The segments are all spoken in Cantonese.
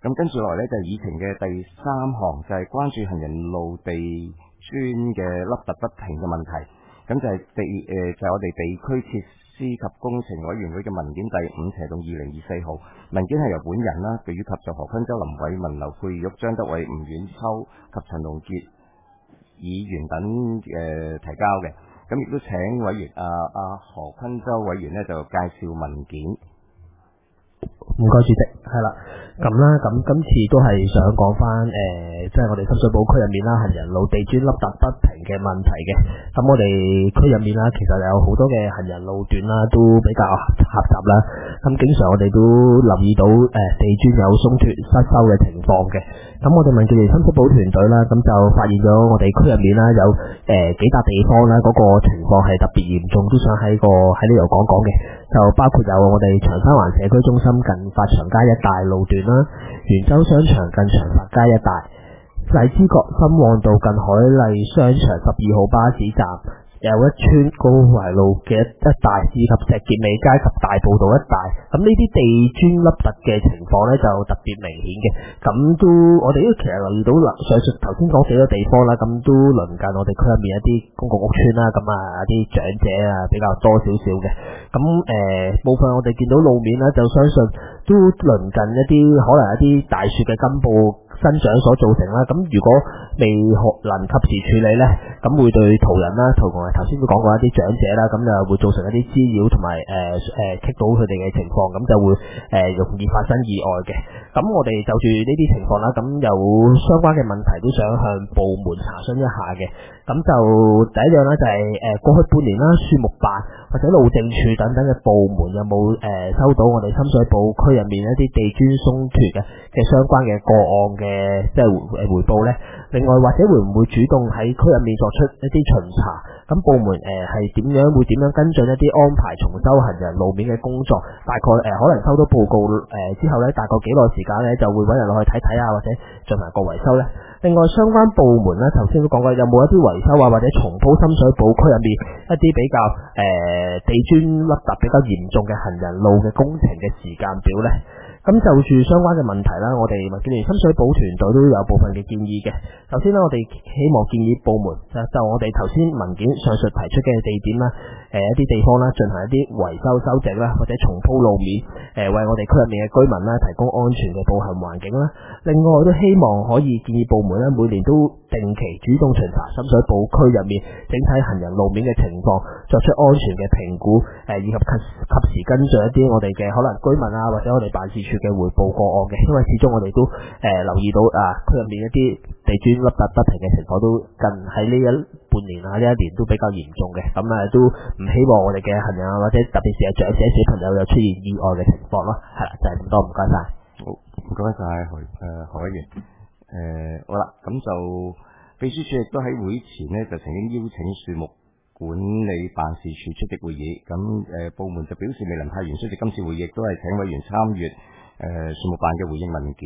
咁跟住落嚟呢，就係議程嘅第3項，就係關注行人路地磚嘅凹凸不平嘅問題。咁就係我哋地區設施及工程委員會嘅文件第5/2024號，文件係由本人啦，以及就何坤洲、林偉文、劉佩玉、張德偉、吳婉秋及陳龍傑議員等提交嘅。咁亦都請委員何坤洲委員呢就介紹文件。 唔該主席，係啦，咁啦，咁今次都係想講翻即係我哋深水埗區入面啦，行人路地磚凹凸不平嘅問題嘅。咁我哋區入面啦，其實有好多嘅行人路段啦，都比較狹窄啦。咁經常我哋都留意到地磚有鬆脱失修嘅情況嘅。咁我哋民建聯深水埗團隊啦，咁就發現咗我哋區入面啦有幾笪地方啦，嗰個情況係特別嚴重，都想喺呢度講講嘅。就包括有我哋長沙灣社區中心近發祥街一帶路段啦，元洲商場近長發街一帶，荔枝角深旺道近海麗商場12號巴士站，有一村高圍路嘅一帶，以及石硤尾街及大埔道一帶。咁呢啲地磚凹凸嘅情況呢，就特別明顯嘅。咁都我哋都其實留意到上述頭先講幾個地方啦，咁都鄰近我哋區入面一啲公共屋邨啦，咁一啲長者比較多少少嘅。咁部分我哋見到路面啦，就相信都鄰近一啲可能一啲大樹嘅根部生長所造成啦。咁如果未能及時處理呢，咁會對途人啦，同埋頭先都講過一啲長者啦，咁就會造成一啲滋擾同埋棘到佢哋嘅情況，咁就會容易發生意外嘅。咁我哋就住呢啲情況啦，咁有相關嘅問題都想向部門查詢一下嘅。咁就第一樣啦，就係過去半年啦，樹木辦或者路政署等等嘅部門有冇收到我哋深水埗區入面一啲地磚鬆脱嘅相關嘅個案嘅即係回報呢？另外或者會唔會主動喺區入面作出一啲巡查？咁部門係點樣跟進一啲安排重修行人路面嘅工作？大概可能收到報告之後呢，大概幾耐時間呢，就會揾人落去睇睇啊，或者進行個維修呢？另外相關部門咧，頭先都講過，有冇一啲維修或者重鋪深水埗區入面一啲比較地磚凹凸比較嚴重嘅行人路嘅工程嘅時間表呢？咁就住相關嘅問題啦，我哋民建聯深水埗團隊都有部分嘅建議嘅。首先呢，我哋希望建議部門就我哋頭先文件上述提出嘅地點啦，一啲地方啦，進行一啲維修修整啦，或者重鋪路面，為我哋區入面嘅居民啦提供安全嘅步行環境啦。另外我都希望可以建議部門咧，每年都定期主動巡查深水埗區入面整體行人路面嘅情況，作出安全嘅評估，以及及時跟進一啲我哋嘅可能居民啊，或者我哋辦事處嘅回報個案嘅。因為始終我哋都留意到區入面一啲地磚凹凸不平嘅情況都近喺呢半年啊呢一年都比較嚴重嘅，咁都唔希望我哋嘅行人啊，或者特別是係長者小朋友有出現意外嘅情況咯。係啦，就係咁多，唔該晒。 好，唔該晒何委員。好啦，咁就秘書處亦都喺會前呢，就曾經邀請樹木管理辦事處出席會議，咁部門就表示未能派員出席今次會議，亦都係請委員參閱樹木辦嘅回應文件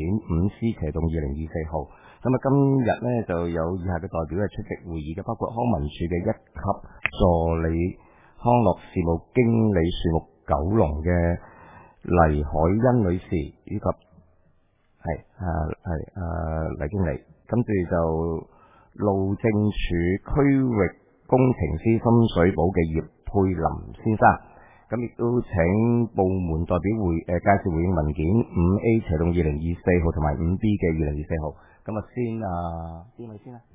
5C/2024號。咁今日呢，就有以下嘅代表係出席會議嘅，包括康文署嘅1級助理康樂事務經理樹木九龍嘅黎海欣女士，以及黎經理，跟住就路政署區域工程師深水埗嘅葉佩林先生，咁亦都請部門代表介紹回應文件5A/2024號同埋5B嘅2024號。咁先邊位先啊？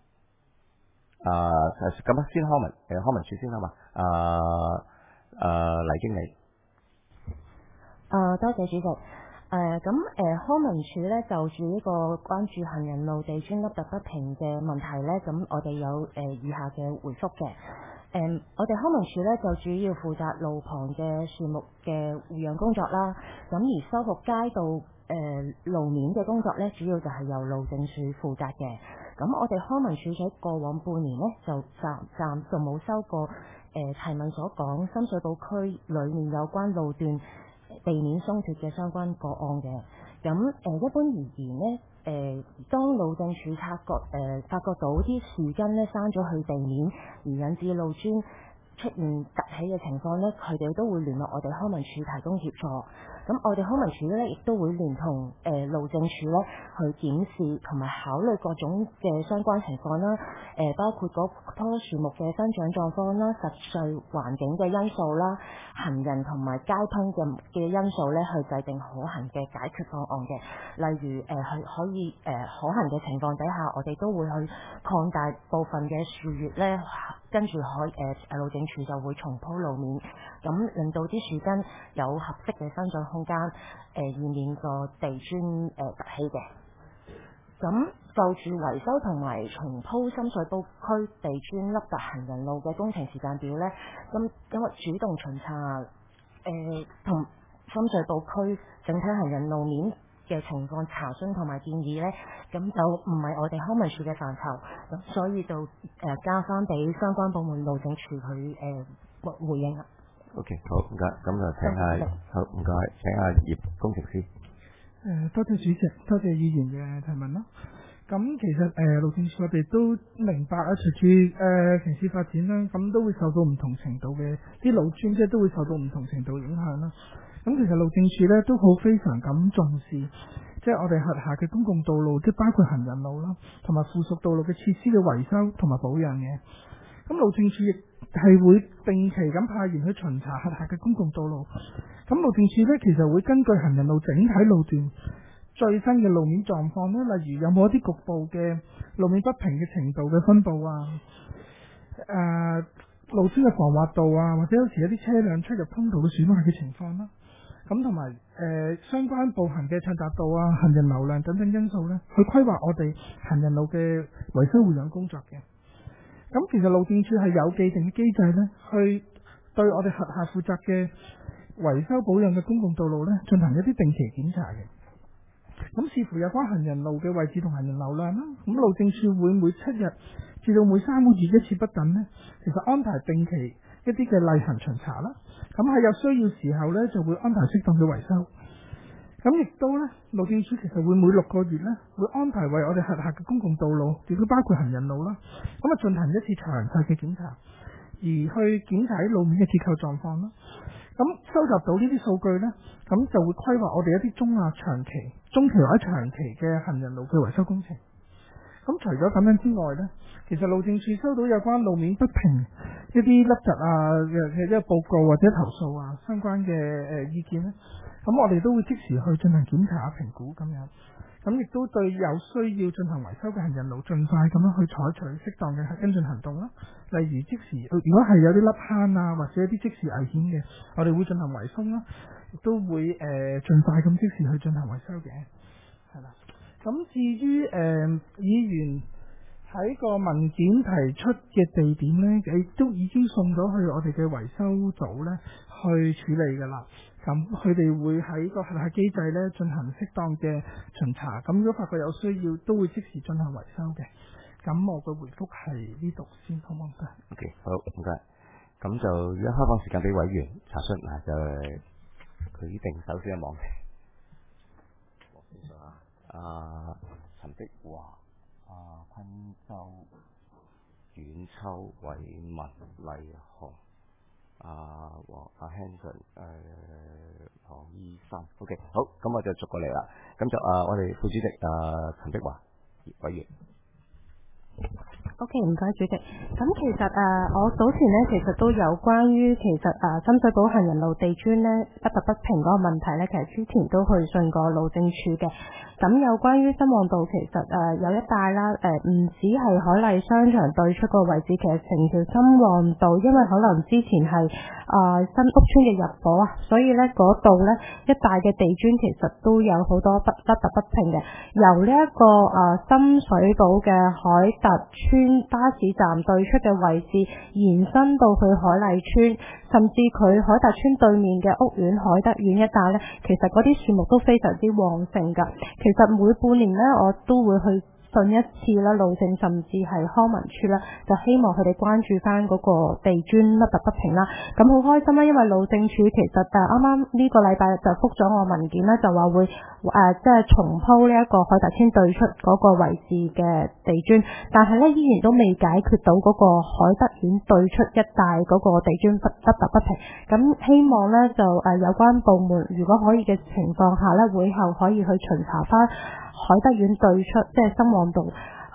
咁先康文署先啊嘛。黎經理。 多謝主席。康文署咧就住呢個關注行人路地磚凹凸不平嘅問題咧，咁我哋有以下嘅回覆嘅。我哋康文署咧就主要負責路旁嘅樹木嘅護養工作啦，咁而修復街道路面嘅工作咧，主要就係由路政署負責嘅。咁我哋康文署喺過往半年咧就暫就冇收過提問所講深水埗區裏面有關路段地面鬆脱嘅相關個案嘅。咁一般而言呢，當路政署發覺到啲樹根咧生咗去地面，而引致路磚出現凸起嘅情況咧，佢哋都會聯絡我哋康文署提供協助。咁我哋康文署咧，亦都會聯同路政署咧去檢視同埋考慮各種嘅相關情況啦。包括嗰棵樹木嘅生長狀況啦、實際環境嘅因素啦、行人同埋交通嘅因素咧，去制定可行嘅解決方案嘅。例如可以可行嘅情況底下，我哋都會去擴大部分嘅樹葉咧，跟住路政署就會重鋪路面，咁令到啲樹根有合適嘅生長空間，以免個地磚凸起嘅。咁就住維修同埋重鋪深水埗區地磚凹凸行人路嘅工程時間表咧，咁因為主動巡查同深水埗區整體行人路面嘅情況查詢同埋建議咧，咁就唔係我哋康文署嘅範疇，咁所以就交翻俾相關部門路政署去回應啦。 OK， 好唔該，咁就請下，好唔該，請下葉工程師。 多謝主席，多謝議員嘅提問啦。咁其實路政署我哋都明白啊，隨住城市發展啦，咁都會受到唔同程度嘅啲路磚，即係都會受到唔同程度影響啦。咁其實路政署咧都好非常咁重視，即係我哋轄下嘅公共道路，即係包括行人路啦，同埋附屬道路嘅設施嘅維修同埋保養嘅。咁路政署亦係會定期咁派員去巡查轄下嘅公共道路。咁路政署咧其實會根據行人路整體路段最新嘅路面狀況咧，例如有冇一啲局部嘅路面不平嘅程度嘅分佈啊，路磚嘅防滑度啊，或者有時一啲車輛出入通道嘅損壞嘅情況啦。咁同埋相關步行嘅暢達度啊、行人流量等等因素咧，去規劃我哋行人路嘅維修護養工作嘅。咁其實路政署係有既定嘅機制咧，去對我哋轄下負責嘅維修保養嘅公共道路咧，進行一啲定期檢查嘅。咁視乎有關行人路嘅位置同行人流量啦，咁路政署會每7日至到每3個月1次不等咧，其實安排定期一啲嘅例行巡查啦。咁喺有需要時候咧，就會安排適當嘅維修。咁亦都咧，路政署其實會每6個月咧，會安排為我哋轄下嘅公共道路，亦都包括行人路啦，咁啊進行一次詳細嘅檢查，而去檢查啲路面嘅結構狀況啦。咁收集到呢啲數據咧，咁就會規劃我哋一啲中期或者長期嘅行人路嘅維修工程。咁除咗咁樣之外咧，其實路政署收到有關路面不平一啲凹凸啊嘅一個報告或者投訴啊相關嘅意見咧，咁我哋都會即時去進行檢查評估咁樣。咁亦都對有需要進行維修嘅行人路，盡快咁樣去採取適當嘅跟進行動啦。例如即時，如果係有啲凹坑啊，或者一啲即時危險嘅，我哋會進行圍封啦，亦都會盡快咁即時去進行維修嘅，係啦。咁至於議員喺個文件提出嘅地點咧，亦都已經送咗去我哋嘅維修組咧去處理㗎啦。咁佢哋會喺個轄下機制咧進行適當嘅巡查，咁如果發覺有需要，都會即時進行維修嘅。咁我嘅回覆係呢度先，好唔好？OK， 好唔該。咁就而家開放時間俾委員查詢嗱，就佢定首先嘅網題。陳碧華、昆州、遠秋、偉文、麗紅。Hanson， 黃醫生 ，OK， 好，咁我就逐個嚟啦。咁就我哋副主席陳碧華委員。 OK， 唔該主席。咁其實我早前咧，其實都有關於深水埗行人路地磚咧凹凸不平嗰個問題咧，其實之前都去信過路政署嘅。咁有關於新旺道，其實有一帶啦，唔止係海麗商場對出個位置，其實成條新旺道，因為可能之前係新屋邨嘅入伙啊，所以咧嗰度咧一帶嘅地磚其實都有好多凹凸不平嘅。由呢一個深水埗嘅海達邨巴士站對出嘅位置延伸到去海麗邨，甚至佢海達邨對面嘅屋苑海德苑一帶咧，其實嗰啲樹木都非常之旺盛㗎。其實每半年咧，我都會去訊一次啦，路政甚至係康文署啦，就希望佢哋關注翻嗰個地磚凹凸不平啦。咁好開心啦，因為路政署其實啱啱呢個禮拜就覆咗我文件啦，就話會即係重鋪呢一個海達村對出嗰個位置嘅地磚，但係咧依然都未解決到嗰個海德苑對出一帶嗰個地磚凹凸不平。咁希望咧就有關部門如果可以嘅情況下咧，會後可以去巡查翻海德苑對出，即係新旺道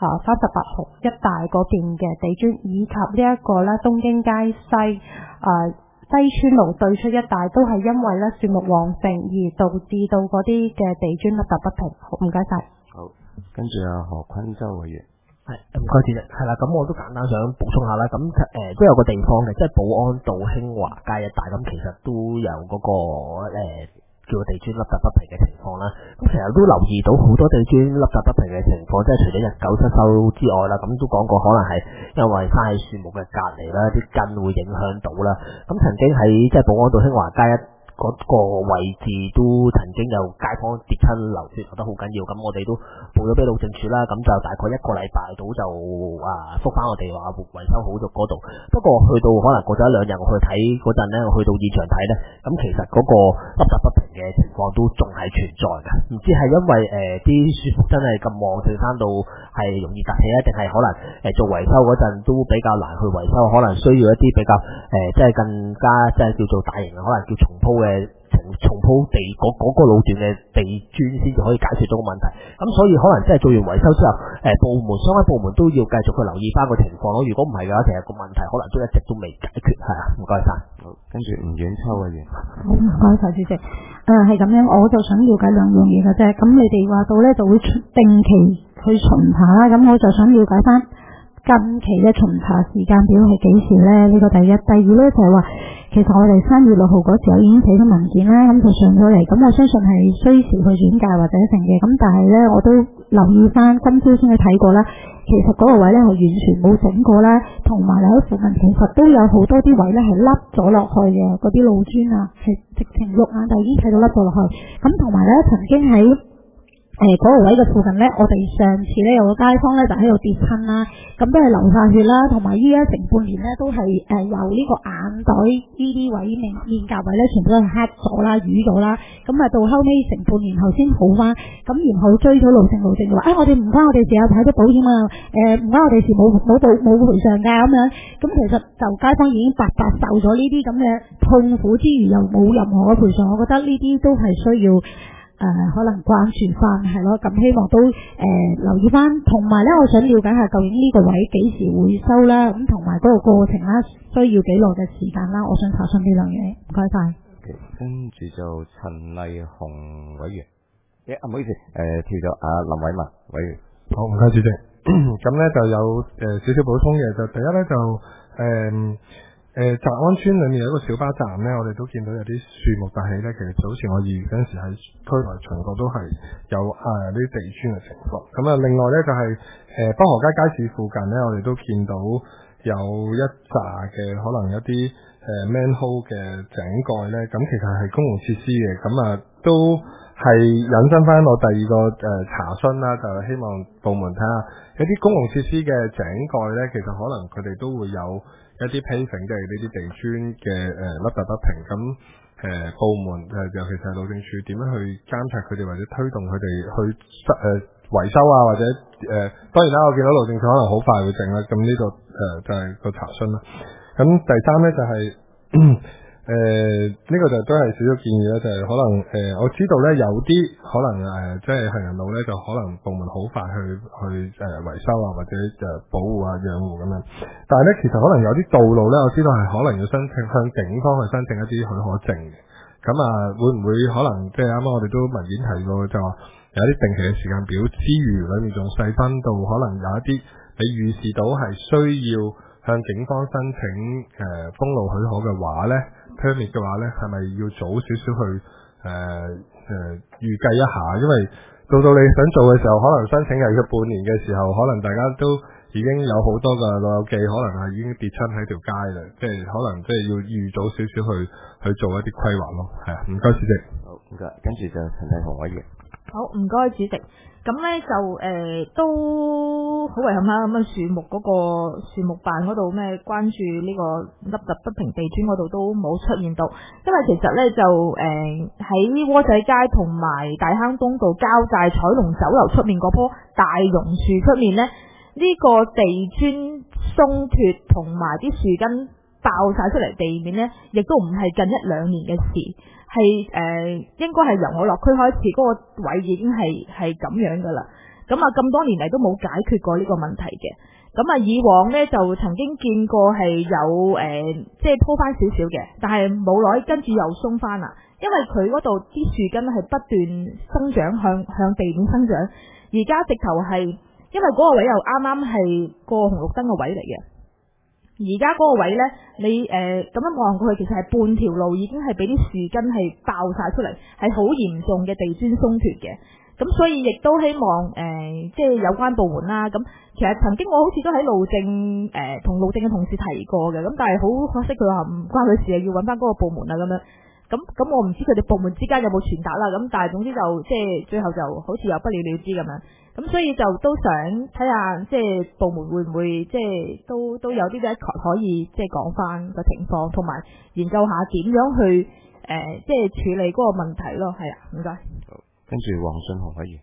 38號一帶嗰邊嘅地磚，以及呢一個咧東京街西西村路對出一帶，都係因為咧樹木旺盛而導致到嗰啲嘅地磚凹凸不平。好，唔該晒。 好，跟住何坤洲委員。 係，唔該主席。係啦，咁我都簡單想補充下啦。咁都有個地方嘅，即係寶安道興華街一帶，咁其實都有嗰個叫地磚凹凸不平嘅情況啦。咁其實都留意到好多地磚凹凸不平嘅情況，即係除咗日久失修之外啦，咁都講過可能係因為生喺樹木嘅隔離啦，啲根會影響到啦。咁曾經喺即係寶安道興華街嗰個位置都曾經有街坊跌親流血，覺得好緊要，咁我哋都報咗俾路政署啦，咁就大概1個禮拜到就覆返我哋話維修好咗嗰度。不過去到可能過咗1-2日，我去睇嗰陣咧，我去到現場睇咧，咁其實嗰個凹凸不平嘅情況都仲係存在嘅。唔知係因為啲樹木真係咁旺盛，生到係容易凸起咧，定係可能做維修嗰陣都比較難去維修，可能需要一啲比較即係更加即係叫做大型嘅，可能叫重鋪嘅重鋪地嗰個路段嘅地磚先至可以解決到個問題。咁所以可能即係做完維修之後，相關部門都要繼續去留意翻個情況咯。如果唔係嘅話，其實個問題可能都一直都未解決。係啊，唔該晒。 好，跟住吳遠秋委員。 好，唔該晒主席。係咁樣，我就想了解兩樣嘢嘅啫。咁你哋話到咧就會定期去巡查啦，咁我就想了解翻近期嘅巡查時間表係幾時咧？呢個第一。第二咧就係話，其實我哋3月6號嗰時候已經寫咗文件啦，咁就上咗嚟，咁我相信係需時去轉介或者成嘅。咁但係咧，我都留意翻，今朝先去睇過啦。其實嗰個位咧係完全冇整過啦，同埋喺附近其實都有好多啲位咧係凹咗落去嘅，嗰啲路磚啊係直情肉眼就已經睇到凹咗落去。咁同埋咧，曾經喺嗰個位嘅附近咧，我哋上次咧有個街坊咧就喺度跌親啦，咁都係流晒血啦，同埋依家成半年咧都係由呢個眼袋呢啲位面頰位咧全部都係黑咗啦、瘀咗啦，咁到後尾成半年後先好翻，咁然後追咗路政就話我哋唔關我哋事啊，睇咗保險啊，唔關我哋事，冇賠償㗎咁樣，咁其實就街坊已經白受咗呢啲咁嘅痛苦之餘，又冇任何嘅賠償，我覺得呢啲都係需要可能關注翻，係咯，咁希望都留意翻，同埋咧，我想了解下究竟呢個位幾時會收啦，咁同埋嗰個過程啦，需要幾耐嘅時間啦，我想查詢呢樣嘢，唔該晒。 跟住就陳麗紅委員，唔好意思，跳咗林偉文委員。 好，唔該主席。咁咧就有少少補充嘅，就第一咧就澤安村裏面有一個小巴站咧，我哋都見到有啲樹木凸起咧，其實早前我2月嗰陣時喺區內巡過都係有呢啲地磚嘅情況。咁另外咧就係北河街街市附近咧，我哋都見到有一紮嘅可能一啲manhole 嘅井蓋咧，咁其實係公共設施嘅，咁都係引申翻我第二個查詢啦，就係希望部門睇下有啲公共設施嘅井蓋咧，其實可能佢哋都會有一啲 paving 即係呢啲地磚嘅凹凸不平，咁部門尤其是係路政署點樣去監察佢哋或者推動佢哋去維修啊，或者當然啦，我見到路政署可能好快會整啦，咁呢個就係個查詢啦。咁第三咧就係呢個就都係少少建議啦，就係可能我知道咧有啲可能即係行人路咧，就可能部門好快去維修啊，或者保護啊、養護咁樣。但係咧，其實可能有啲道路咧，我知道係可能要申請向警方去申請一啲許可證嘅。咁會唔會可能即係啱啱我哋都文件提過，就話有一啲定期嘅時間表之餘，裏面仲細分到可能有一啲你預示到係需要向警方申請封路許可嘅話咧 permit 嘅話咧，係咪要早少少去預計一下？因為到你想做嘅時候，可能申請係要半年嘅時候，可能大家都已經有好多嘅老友記，可能係已經跌親喺條街啦，即係可能即係要預早少少去做一啲規劃咯。係啊，唔該主席。 好，唔該，跟住就陳麗紅委員。 好，唔該主席。咁咧就都好遺憾啦，咁啊樹木嗰個樹木辦嗰度咩關注呢個凹凸不平地磚嗰度都冇出現到，因為其實咧就喺窩仔街同埋大坑東道交界彩龍酒樓出面嗰棵大榕樹出面咧，呢個地磚鬆脱同埋啲樹根爆晒出嚟地面咧，亦都唔係近一兩年嘅事。係應該係由我落區開始，嗰個位已經係咁樣噶啦。咁啊咁多年嚟都冇解決過呢個問題嘅。咁啊以往呢，就曾經見過係有即係鋪翻少少嘅，但係冇耐跟住又鬆翻啦。因為佢嗰度啲樹根係不斷生長向地面生長，而家直頭係因為嗰個位又啱啱係過紅綠燈嘅位嚟嘅。而家嗰個位呢，你咁樣望過去，其實係半條路已經係俾啲樹根係爆晒出嚟，係好嚴重嘅地磚鬆脱嘅。咁所以亦都希望即係有關部門啦。咁其實曾經我好似都喺路政同路政嘅同事提過嘅，咁但係好可惜佢話唔關佢事啊，要揾翻嗰個部門啊咁樣。咁我唔知佢哋部門之間有冇傳達啦。咁但係總之就即係最後就好似有不了了之咁樣。咁所以就都想睇下即係部門會唔會即係都有啲 record 可以即係講翻個情況，同埋研究下點樣去即係處理嗰個問題咯。係啊，唔該。 跟住黃信雄可以。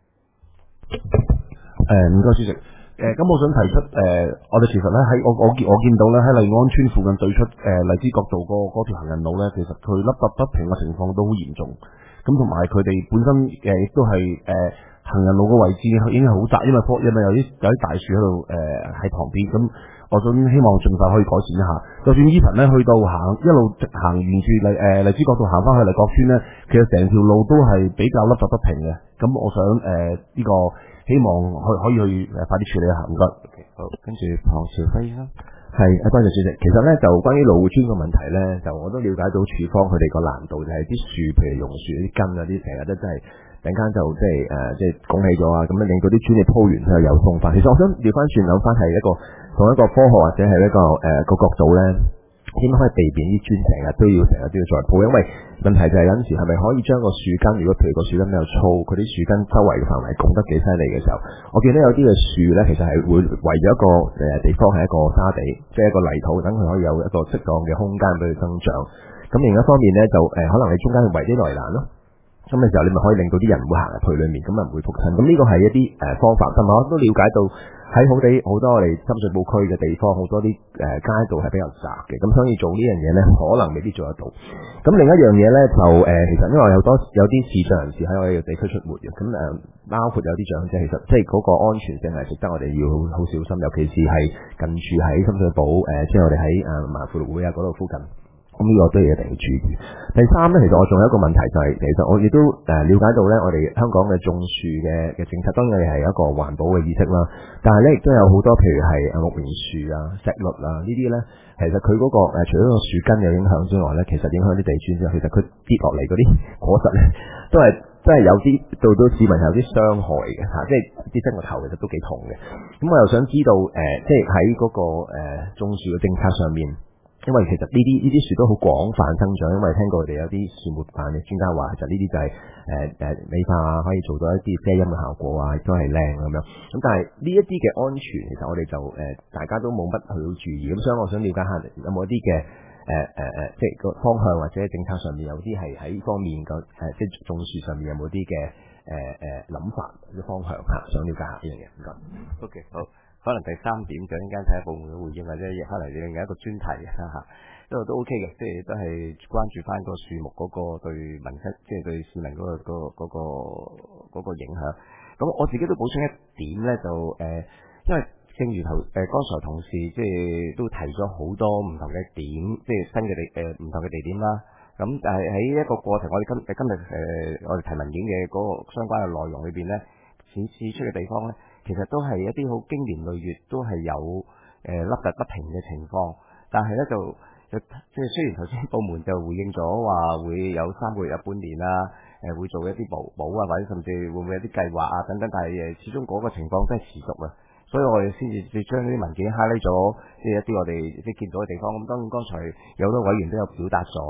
唔該主席。咁我想提出我哋其實咧喺我見到咧喺麗安村附近對出荔枝角道嗰條行人路咧，其實佢凹凸不平嘅情況都好嚴重。咁同埋佢哋本身亦都係行人路嘅位置已經係好窄，因為有啲大樹喺度喺旁邊。咁我想希望盡快可以改善一下。就算依群咧去到一路直行沿住荔枝角道行翻去荔角村咧，其實成條路都係比較凹凸不平嘅。咁我想呢個希望可以去快啲處理一下，唔該。 好，跟住龐兆輝啦。 係，多謝主席。其實咧就關於路磚嘅問題咧，就我都了解到署方佢哋個難度就係啲樹，譬如榕樹啲根嗰啲，成日都真係突然間就即係拱起咗啊，咁樣令到啲磚你鋪完佢又有鬆翻。其實我想調翻轉諗翻係從一個科學或者係一個個角度咧，點樣可以避免啲磚成日都要再鋪？因為問題就係有陣時係咪可以將個樹根，如果譬如個樹根比較粗，佢啲樹根周圍嘅範圍拱得幾犀利嘅時候，我見到有啲嘅樹咧，其實係會圍咗一個地方係一個沙地，即係一個泥土，等佢可以有一個適當嘅空間俾佢生長。咁另一方面咧，就可能你中間圍啲圍欄咯。咁嘅時候，你咪可以令到啲人唔會行入去裏面，咁咪唔會仆親。咁呢個係一啲方法，同埋我都了解到喺好多我哋深水埗區嘅地方，好多啲街道係比較窄嘅，咁所以做呢樣嘢咧，可能未必做得到。咁另一樣嘢咧，就其實因為有啲視障人士喺我哋嘅地區出沒嘅，咁包括有啲長者，其實即係嗰個安全性係值得我哋要好小心，尤其是係近住喺深水埗即係我哋喺萬富會啊嗰度附近。咁呢個都要一定要注意。第三咧，其實我仲有一個問題就係，其實我亦都了解到咧，我哋香港嘅種樹嘅政策，當然係一個環保嘅意識啦。但係咧，亦都有好多譬如係木棉樹啊、石栗啊呢啲咧，其實佢嗰個除咗個樹根有影響之外咧，其實影響啲地磚之後，其實佢跌落嚟嗰啲果實咧，都係真係有啲到市民有啲傷害嘅嚇，即係跌親個頭其實都幾痛嘅。咁我又想知道即係喺嗰個種樹嘅政策上面。因為其實呢啲樹都好廣泛生長，因為聽過佢哋有啲樹木辦嘅專家話，其實呢啲就係美化啊，可以做到一啲遮陰嘅效果啊，亦都係靚咁樣。咁但係呢一啲嘅安全，其實我哋就大家都冇乜去到注意。咁所以我想了解下有冇一啲嘅即係個方向或者政策上面有啲係喺呢方面個即係種樹上面有冇啲嘅諗法嘅方向嚇，想了解下呢樣嘢。唔該。 OK， 好。可能第三點就陣間睇下部門嘅回應，或者可能另外一個專題嚇，因為都 OK 嘅，即係都係關注翻個樹木嗰個對民生，即係對市民嗰個影響。咁我自己都補充一點咧，就因為正如剛才同事即係都提咗好多唔同嘅點，即係新嘅唔同嘅地點啦。咁但係喺一個過程，我哋今日我哋提文件嘅嗰個相關嘅內容裏邊咧，顯示出嘅地方咧。其實都係一啲好經年累月都係有凹凸不平嘅情況，但係咧就即係雖然頭先部門就回應咗話會有3個月半年啦，會做一啲補啊，或者甚至會唔會有啲計劃啊等等，但係始終嗰個情況真係持續啊，所以我哋先至將呢啲文件 highlight 咗，即係一啲我哋即係見到嘅地方。咁當然剛才有好多委員都有表達咗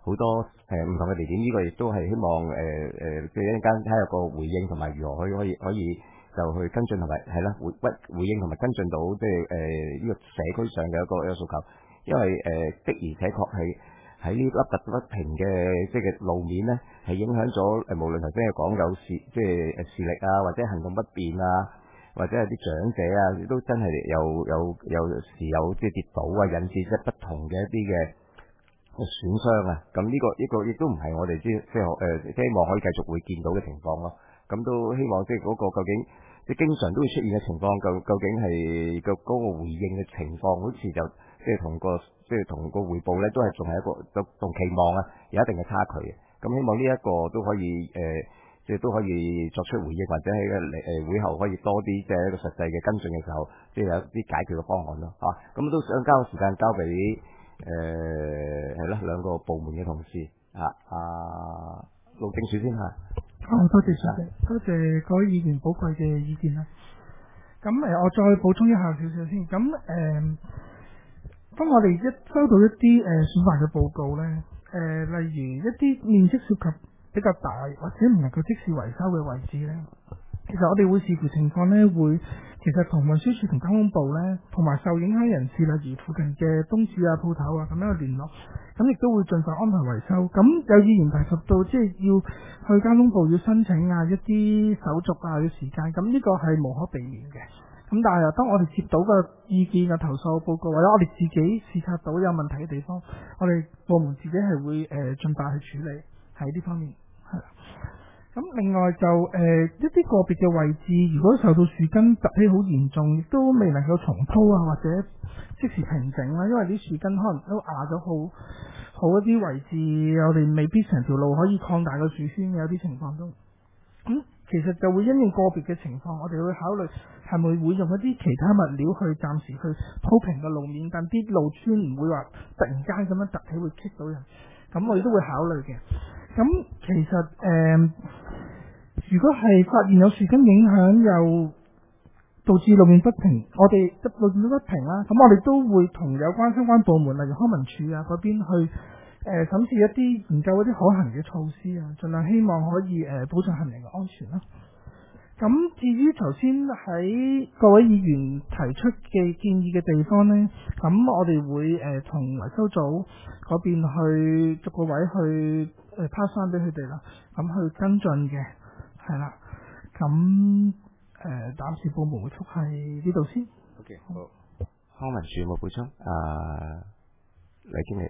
好多唔同嘅地點，呢、個亦都係希望即係一陣間睇下個回應同埋如何可以就去跟進同埋係啦回應同埋跟進到即係呢個社區上嘅一個訴求，因為的而且確係喺呢凹凸不平嘅即係路面咧，係影響咗無論頭先係講有即係視力啊，或者行動不便啊，或者係啲長者啊，亦都真係有時有即係跌倒啊，引致即係不同嘅一啲嘅損傷啊。咁呢個亦都唔係我哋即係希望可以繼續會見到嘅情況咯。咁都希望即係嗰個究竟即係經常都會出現嘅情況，究竟係嗰個回應嘅情況，好似就即係同個匯報咧，都係仲係一個同期望啊有一定嘅差距嘅。咁希望呢一個都可以即係都可以作出回應，或者喺會後可以多啲即係一個實際嘅跟進嘅時候，即係有啲解決嘅方案咯。咁都想交時間交俾係啦兩個部門嘅同事路政署先嚇。 多謝主席，多謝各位議員寶貴嘅意見啦。咁我再補充一下少少先。咁當我哋一收到一啲損壞嘅報告咧，例如一啲面積涉及比較大或者唔能夠即時維修嘅位置咧，其實我哋會視乎情況咧，會其實同運輸署同交通部咧，同埋受影響人士，例如附近嘅東主啊、鋪頭啊咁樣去聯絡，咁亦都會盡快安排維修。咁有議員提及到，即係要去交通部要申請啊一啲手續啊嘅時間，咁呢個係無可避免嘅。咁但係當我哋接到嘅意見嘅投訴報告，或者我哋自己視察到有問題嘅地方，我哋部門自己係會盡快去處理喺呢方面，係啦。咁另外就一啲個別嘅位置，如果受到樹根凸起好嚴重，亦都未能夠重鋪啊，或者即時平整啦，因為啲樹根可能都壓咗好一啲位置，我哋未必成條路可以擴大個樹圈，有啲情況都咁。其實就會因應個別嘅情況，我哋會考慮係咪會用一啲其他物料去暫時去鋪平個路面，但啲路磚唔會話突然間咁樣凸起會棘到人，咁我哋都會考慮嘅。咁其實如果係發現有樹根影響又導致路面不平，我哋路面都不平啦，咁我哋都會同有關相關部門，例如康文署啊嗰邊去審視一啲研究一啲可行嘅措施啊，盡量希望可以保障行人嘅安全啦。咁至於頭先喺各位議員提出嘅建議嘅地方呢，咁我哋會同維修組嗰邊去逐個位去pass翻俾佢哋啦，咁去跟進嘅，係啦。咁暫時部門會覆係呢度先。 OK， 好。康文署有冇補充？黎經理。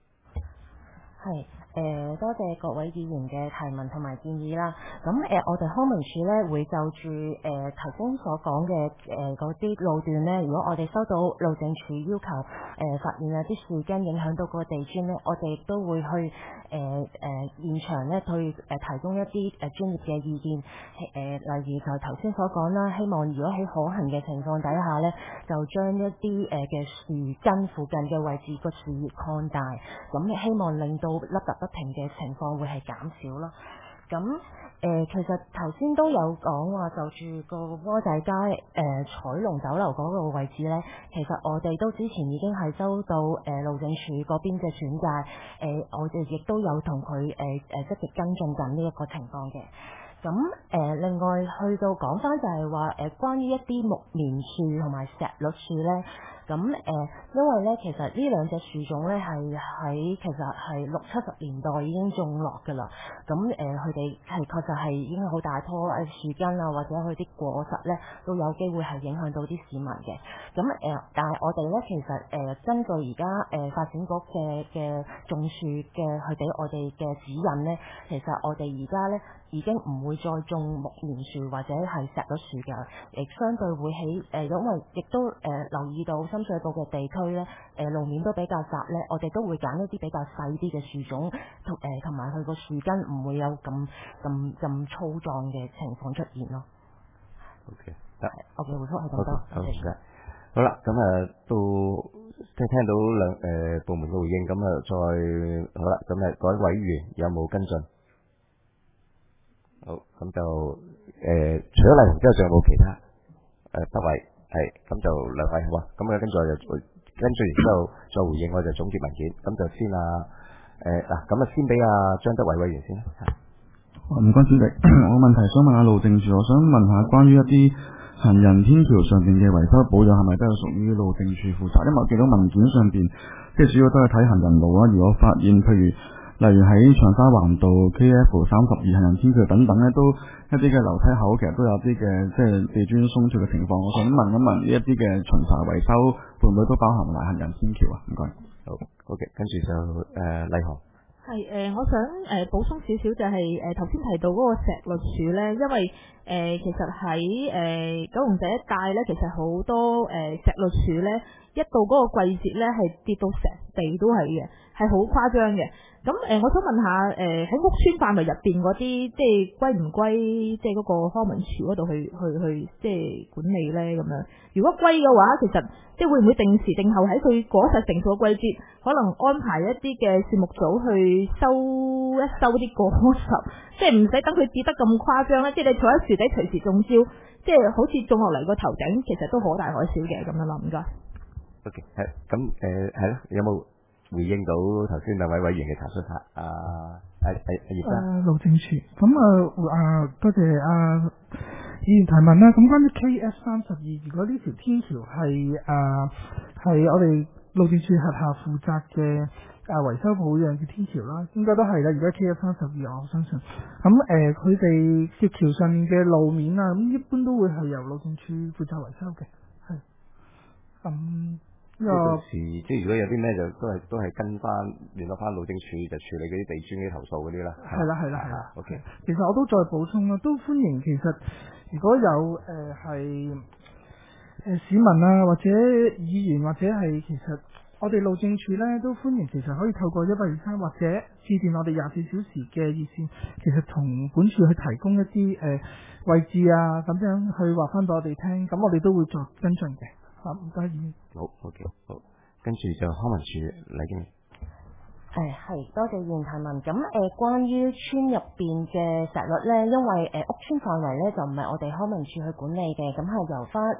係多謝各位議員嘅提問同埋建議啦。咁我哋康文署咧會就住頭先所講嘅嗰啲路段咧，如果我哋收到路政署要求發現有啲樹根影響到個地磚咧，我哋亦都會去現場咧去提供一啲專業嘅意見。例如就頭先所講啦，希望如果喺可行嘅情況底下咧，就將一啲嘅樹根附近嘅位置個樹葉擴大，咁希望令到凹凸不平嘅情況會係減少咯。咁其實頭先都有講話，就住個窩仔街彩龍酒樓嗰個位置咧，其實我哋都之前已經係收到路政署嗰邊嘅轉介，我哋亦都有同佢積極跟進緊呢一個情況嘅。咁另外去到講翻就係話關於一啲木棉樹同埋石栗樹咧。咁因為咧，其實呢兩隻樹種咧係喺其實係60-70年代已經種落㗎啦。咁佢哋係確實係已經好大棵樹根啊，或者佢啲果實咧都有機會係影響到啲市民嘅。咁但係我哋咧其實根據而家發展局嘅種樹嘅佢俾我哋嘅指引咧，其實我哋而家咧已經唔會再種木棉樹或者係石栗樹㗎，亦相對會喺因為亦都留意到深水埗嘅地區咧，路面都比較窄咧，我哋都會揀一啲比較細啲嘅樹種，同埋佢個樹根唔會有咁粗壯嘅情況出現咯。 OK， 我嘅回覆係咁多。 好啦，咁都即係聽到兩部門嘅回應，咁再好啦，咁各位委員有冇跟進？好，咁就除咗麗紅之後，仲有冇其他？不位係，咁就兩位好啊。咁跟住我就跟住然之後再回應，我就總結文件。咁就先嗱，咁啊先俾阿張德偉委員先啦。 唔該主席，我問題想問下路政署，我想問下關於一啲行人天橋上邊嘅維修保養係咪都係屬於路政署負責？因為我見到文件上邊即係主要都係睇行人路啊，而我發現譬如例如喺長沙灣道 KF32行人天橋等等咧，都一啲嘅樓梯口其實都有啲嘅即係地磚鬆脱嘅情況。我想問一問呢一啲嘅巡查維修會唔會都包含埋行人天橋啊？唔該。 好 ，OK， 跟住就麗紅。 係我想補充少少就係頭先提到嗰個石律樹咧，因為其實喺九龍仔一帶咧，其實好多石律樹咧，一到嗰個季節咧係跌到成地都係嘅，係好誇張嘅。咁我想問下喺屋邨範圍入邊嗰啲，即係歸唔歸即係嗰個康文署嗰度去即係管理咧咁樣？如果歸嘅話，其實即係會唔會定時定候喺佢果實成熟嘅季節，可能安排一啲嘅樹木組去收一收啲果實，即係唔使等佢跌得咁誇張咧。即係你坐喺樹底隨時中招，即係好似種落嚟個頭頂，其實都可大可小嘅咁樣啦。唔該。 OK， 係咁係咯，有冇回應到頭先兩位委員嘅查詢下？葉生。 路政署咁多謝議員提問啦。咁關於 KF32，如果呢條天橋係我哋路政署轄下負責嘅維修保養嘅天橋啦，應該都係啦。而家 KF32，我相信咁佢哋嘅橋上面嘅路面啊，咁一般都會係由路政署負責維修嘅，係咁。 到時即係如果有啲咩就都係跟翻聯絡翻路政署就處理嗰啲地磚嘅投訴嗰啲啦。 係啦。 OK， 其實我都再補充啦，都歡迎其實如果有係市民啊或者議員或者係其實我哋路政署咧都歡迎，其實可以透過1823或者致電我哋24小時嘅熱線，其實同本署去提供一啲位置啊咁樣去話翻俾我哋聽，咁我哋都會作跟進嘅。唔該議員。 好 ，OK， 好，跟住就康文署黎經理。 係多謝議員提問。咁關於村入邊嘅石率咧，因為屋村範圍咧就唔係我哋康文署去管理嘅，咁係由翻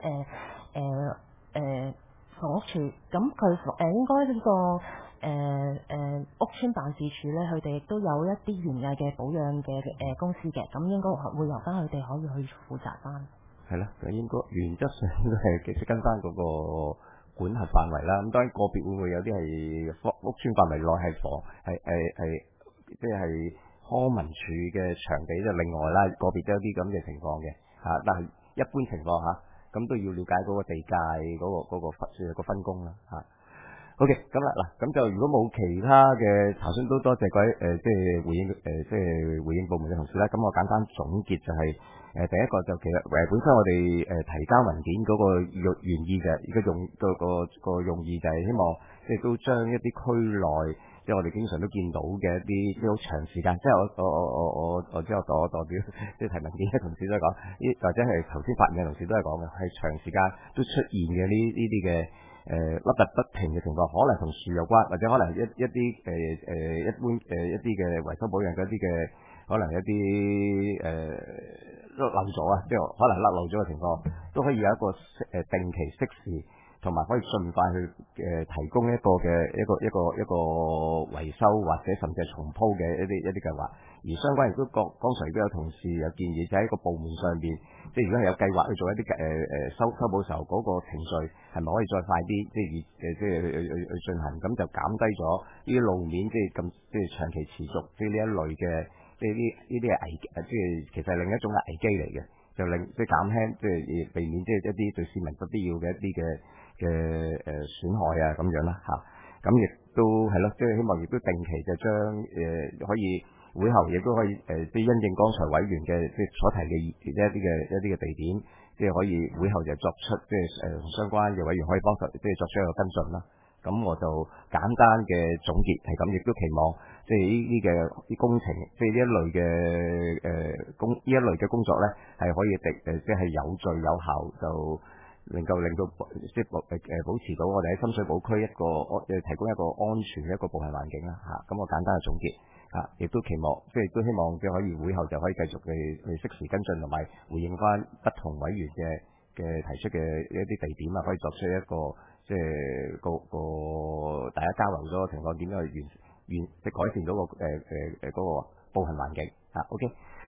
房屋署。咁佢應該呢個屋村辦事處咧，佢哋亦都有一啲園藝嘅保養嘅公司嘅，咁應該會由翻佢哋可以去負責翻。 係啦，咁應該原則上應該係其實跟翻嗰個管轄範圍啦。咁當然個別會唔會有啲係屋邨範圍內係即係康文署嘅場地就另外啦，個別都有啲咁嘅情況嘅嚇。但係一般情況嚇，咁都要了解嗰個地界嗰個分工啦嚇。OK， 咁啦嗱，咁就如果冇其他嘅查詢，都多謝各位即係回應部門嘅同事啦。咁我簡單總結就係第一個就其實本身我哋提交文件嗰個原意嘅，而家個用意就係希望即係都將一啲區內即係我哋經常都見到嘅一啲即係好長時間，即係我知我代表即係提文件嘅同事都係講，或者係頭先發言嘅同事都係講嘅，係長時間都出現嘅呢啲嘅凹凸不平嘅情況，可能同樹有關，或者可能一啲一般一啲嘅維修保養嘅一啲嘅可能一啲甩漏咗啊，即係可能甩漏咗嘅情況，都可以有一個定期適時，同埋可以盡快去提供一個維修或者甚至係重鋪嘅一啲計劃。而相關亦都剛才亦都有同事有建議，就喺個部門上邊，即係如果係有計劃去做一啲修補時候嗰個程序，係咪可以再快啲，即係去進行，咁就減低咗呢啲路面即係長期持續即係呢一類嘅。即係呢啲係危，即係其實係另一種危機嚟嘅，就令即係減輕，即係避免即係一啲對市民不必要嘅一啲嘅損害啊咁樣啦嚇。咁亦都係咯，即係希望亦都定期就將可以會後亦都可以即係因應剛才委員嘅即係所提嘅一啲嘅地點，即係可以會後就作出即係相關嘅委員可以幫手即係作出一個跟進啦。咁我就簡單嘅總結係咁，亦都期望即係呢啲嘅啲工程，即係呢一類嘅呢一類嘅工作咧，係可以即係有序有效，就能夠令到即係保持到我哋喺深水埗區提供一個安全嘅一個步行環境啦嚇。咁我簡單嘅總結嚇，亦都期望即係都希望即係可以會後就可以繼續去適時跟進，同埋回應翻不同委員嘅提出嘅一啲地點啊，可以作出一個即係個大家交流咗嘅情況點樣去即係改善到個嗰個步行環境啊。OK。